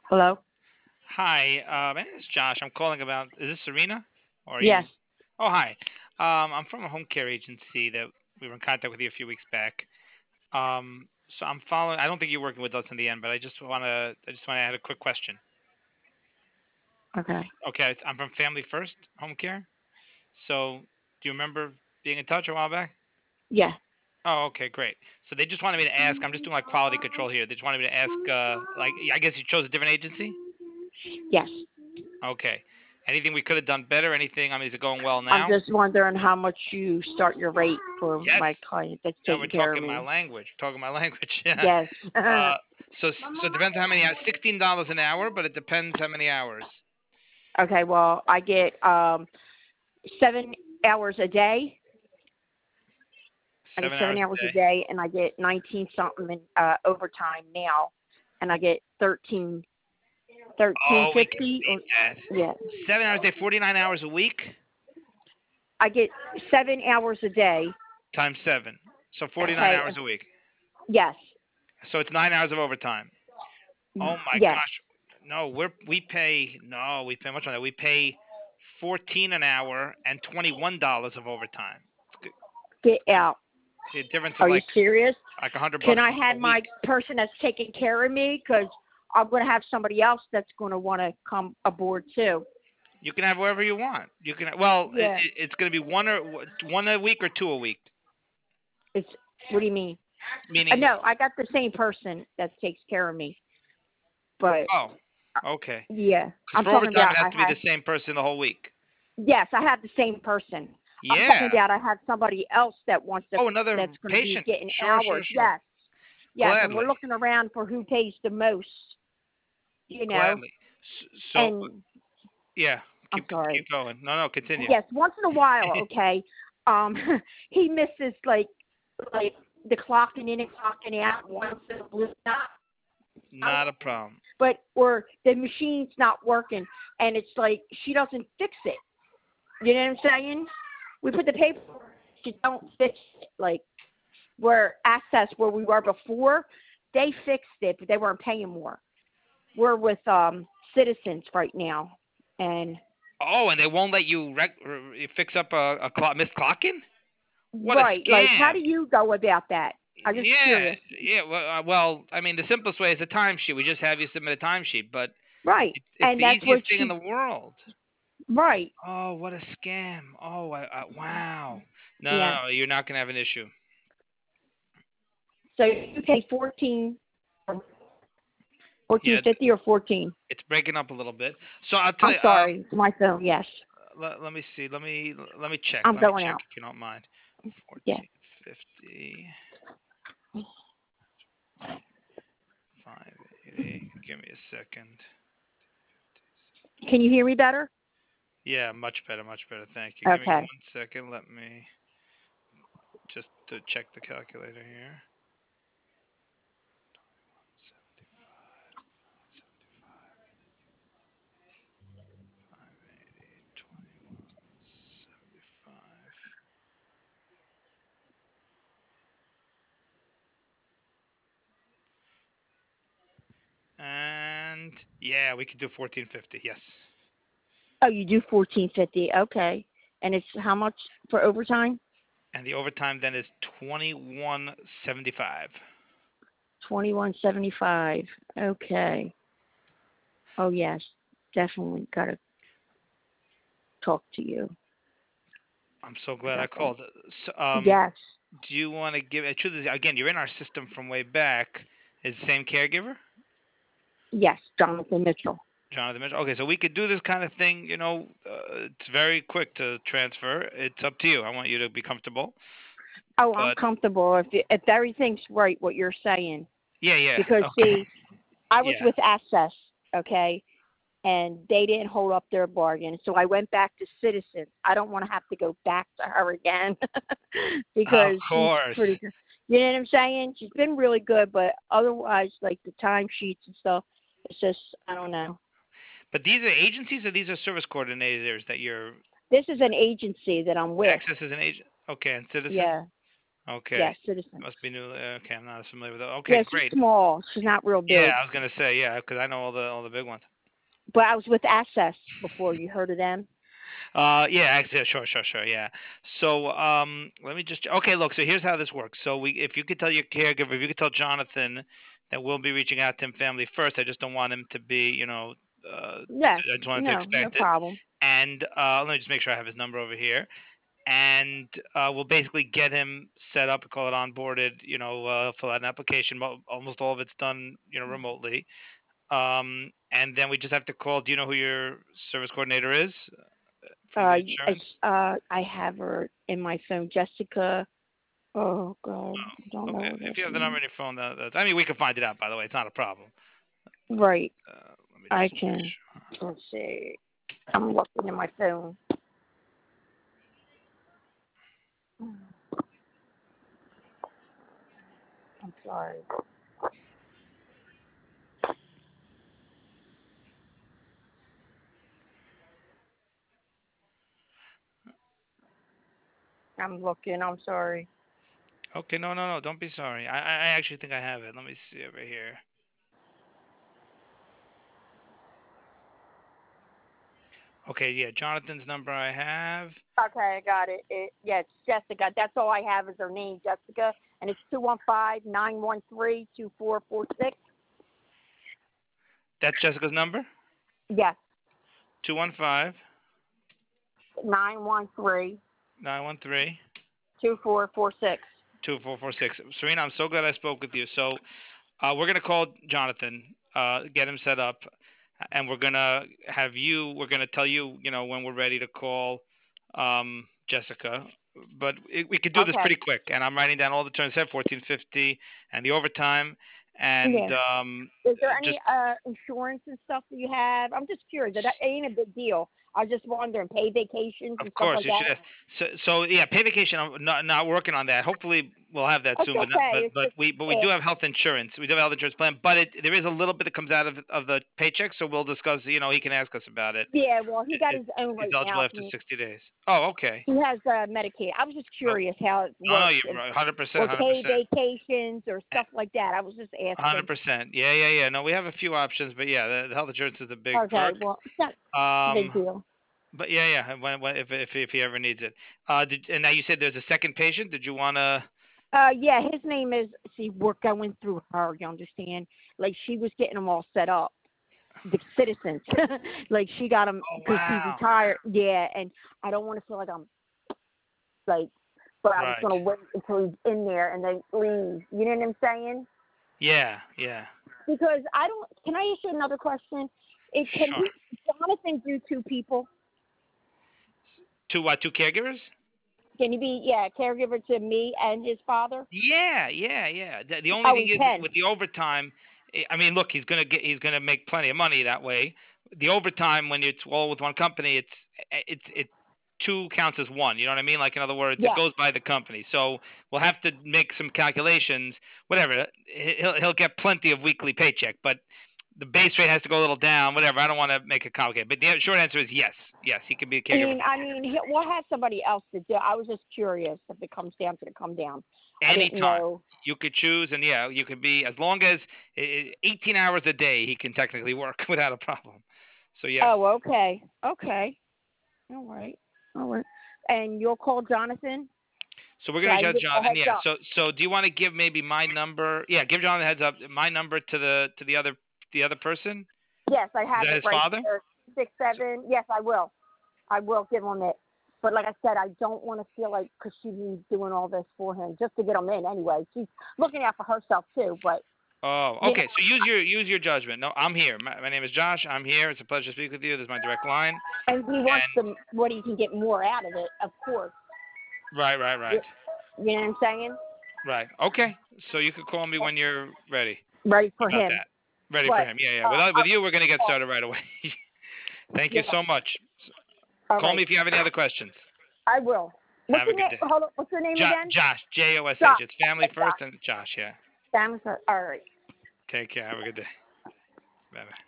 Hello? Hi, my name is Josh. I'm calling about. Is this Serena? Or are Yes. you? Oh, hi. I'm from a home care agency that we were in contact with you a few weeks back. So I'm following. I don't think you're working with us in the end, but I just want to add a quick question. Okay. Okay, I'm from Family First Home Care. So do you remember being in touch a while back? Yeah. Oh, okay, great. So they just wanted me to ask. I'm just doing like quality control here. They just wanted me to ask. Like, I guess you chose a different agency. Yes. Okay. Anything we could have done better? Anything? I mean, is it going well I'm now? just wondering how much you start your rate for Yes. my client that's Now we're taking care of talking my me. language. Talking my language. Yeah. Yes. Uh, so it depends how many hours. $16 an hour, but it depends how many hours. Okay, well, I get 7 hours a day. I get 7 7 hours a hours a day. day, and I get 19 something in overtime now, and I get 13 Oh, we can 50 or beat that. yeah. 7 hours a day, 49 hours a week I get 7 hours a day. times seven. So 49 Okay. hours a week. Yes. So it's 9 hours of overtime. Oh my Yes. gosh. No, we pay much on that. We pay 14 an hour and $21 of overtime. Get out. The difference of Are you serious? like 100 Can bucks I a have week. my person that's taking care of me? Because I'm going to have somebody else that's going to want to come aboard too. You can have wherever you want. You can well, Yeah. it's going to be one a week or two a week. It's what do you mean? Meaning, No, I got the same person that takes care of me. But oh, okay. yeah, Because I'm for talking overtime, about it has I to be have. the same person the whole week. Yes, I have the same person. I'm talking Yeah. about I have somebody else that wants to. Oh, another That's going to be patient. getting Sure, sure, hours. sure. Yes, yes, and we're Gladly, looking around for who pays the most. You know, gladly. So, and yeah, I'm keep sorry. going. No, no, continue. Yes, once in a while, okay. Um, he misses like the clocking in and clocking out once in a blue dot, Not a problem. but or the machine's not working, and it's like she doesn't fix it. You know what I'm saying? We put the paperwork, she don't fix it. Like where access where we were before, they fixed it, but they weren't paying more. We're with Citizens right now, and Oh, and they won't let you fix up a missed clocking? What a right, like how scam! do you go about that? I'm just Yeah, curious. yeah. Well, I mean, the simplest way is a timesheet. We just have you submit a timesheet, but Right. it's And the that's what easiest thing in she, the world. right. Oh, what a scam! Oh, wow. No, no, Yeah. no. You're not gonna have an issue. So you pay 14, Yeah, 14.50 or 14. it's breaking up a little bit. So I'll tell I'm you. sorry. My phone, yes. Let me see. Let me check. I'm Let me going check out. if you don't mind. Yeah. 1450 580. Give me a second. Can you hear me better? Yeah, much better, much better. Thank you. Give me Okay. 1 second. Let me just to check the calculator here. 580, 2175. And yeah, we could do 1450. Yes. Oh, you do 14.50. Okay. And it's how much for overtime? And the overtime then is 2175. 21.75. Okay. Oh yes. Definitely got to talk to you I'm so glad I about that. called. So, Yes. do you want to give truth is again, you're in our system from way back. Is the same caregiver? Yes, Jonathan Mitchell. Jonathan Mitchell. Okay, so we could do this kind of thing. It's very quick to transfer. It's up to you. I want you to be comfortable. Oh, I'm But comfortable if everything's right what you're saying. yeah, yeah. Because Okay. see, I was Yeah. with Access, okay, and they didn't hold up their bargain. So I went back to Citizens. I don't want to have to go back to her again Of because she's course. pretty good. You know what I'm saying? She's been really good, but otherwise, like the timesheets and stuff, it's just I don't know. But these are agencies or these are service coordinators that you're This is an agency that I'm with. Access as an agent. Okay, and Citizens. Yeah, Okay. Yeah, Citizens. Must be new. Okay, I'm not as familiar with it. Okay, Yeah, she's great. small. She's not real Yeah, big. I was gonna say yeah, because I know all the big ones. But I was with Access before. You heard of them? Yeah, actually, sure, yeah. So, let me just. Okay, look. So here's how this works. So if you could tell your caregiver, if you could tell Jonathan that we'll be reaching out to him family first. I just don't want him to be, Yes. I just want him to No, no expect it. problem. And let me just make sure I have his number over here. And we'll basically get him set up, call it onboarded. Fill out an application. Almost all of it's done, remotely. And then we just have to call. Do you know who your service coordinator is from the It's insurance? I have her in my phone, Jessica. Oh God, I don't know Okay. her If last you have the number name. in your phone, I mean, we can find it out. By the way, it's not a problem. Right, Let me I just make can. sure. Let's see. I'm looking in my phone. I'm sorry. I'm looking. I'm sorry. Okay, no, don't be sorry. I actually think I have it. Let me see over here. Okay, yeah, Jonathan's number I have. Okay, I got it. Yeah, it's Jessica. That's all I have is her name, Jessica, and it's 215-913-2446. That's Jessica's number. Yes, 215 913 913 2446. 2446. Serena, I'm so glad I spoke with you. So, we're gonna call Jonathan, get him set up, and we're gonna tell you, when we're ready to call, Jessica. But we could do this Okay. pretty quick, and I'm writing down all the terms. Said 1450 and the overtime, and Yeah. Is there just any insurance and stuff that you have? I'm just curious. That ain't a big deal. I was just wondering, pay vacations of and stuff course like you should that. have. So yeah, pay vacation. I'm not working on that. Hopefully we'll have that It's soon. But not, okay. It's just but we do if have health insurance. We do have a health insurance plan. But there is a little bit that comes out of the paycheck. So we'll discuss. He can ask us about it. yeah. Well, he got If his own he's right eligible now. after 60 days. Oh, okay. He has Medicaid. I was just Oh, curious how it no, works, you're right. 100%, or pay 100%. vacations or stuff like that. I was just asking. 100%. Yeah. No, we have a few options, but yeah, the health insurance is a big Okay. perk. Well, it's not a big Um, deal. but yeah. When if he ever needs it. And now you said there's a second patient. Did you wanna? Yeah, his name is. See, we're going through her. You understand? Like she was getting them all set up. The Citizens, like she got him Oh because he's wow. retired. Yeah, and I don't want to feel like I'm like, but I was Right. gonna wait until he's in there and then leave. You know what I'm saying? Yeah. Because I don't. Can I ask you another question? Can Sure. he, Jonathan do two people? Two what? Two caregivers? Can he be caregiver to me and his father? Yeah. The only Oh, thing he is can. with the overtime. I mean, look, he's gonna make plenty of money that way. The overtime when it's all with one company, it's two counts as one. You know what I mean? Like in other words, it Yeah. goes by the company. So we'll have to make some calculations. Whatever. He'll get plenty of weekly paycheck, but the base rate has to go a little down. Whatever. I don't want to make it complicated, but the short answer is yes. Yes, he can be a caregiver for We'll have somebody else to do. I was just curious if it comes down to come down. I didn't anytime. know. You could choose, and yeah, you could be as long as 18 hours a day. He can technically work without a problem. So yes. Oh, okay. Okay. All right. All right. And you'll call Jonathan? So we're Should gonna I judge give a Jonathan. heads Yeah. up? So do you want to give maybe my number? Yeah, give Jonathan a heads up. My number to the other person. Yes, I Is have that it his right father? here. 6 7. Yes, I will. I will give him it. But like I said, I don't want to feel like because she's doing all this for him just to get him in anyway. She's looking out for herself too. But Oh, you okay. know, So use your judgment. No, I'm here. My name is Josh. I'm here. It's a pleasure to speak with you. This is my direct line. and he wants And what he can get more out of it, of course. You, right. you know what I'm saying? Right. Okay. So you could call me when you're ready Ready for about him. that. Ready for But him. Yeah. With you, we're gonna get oh, started right away. Thank you yeah. so much. All Call right. me if you have any other questions. I will. What's Have a your good name? day. Hold on. What's your name again? Josh, Josh. Josh. It's family Okay, first Josh. and Josh. Yeah. Sam. All right. Take care. Have a good day. Bye bye.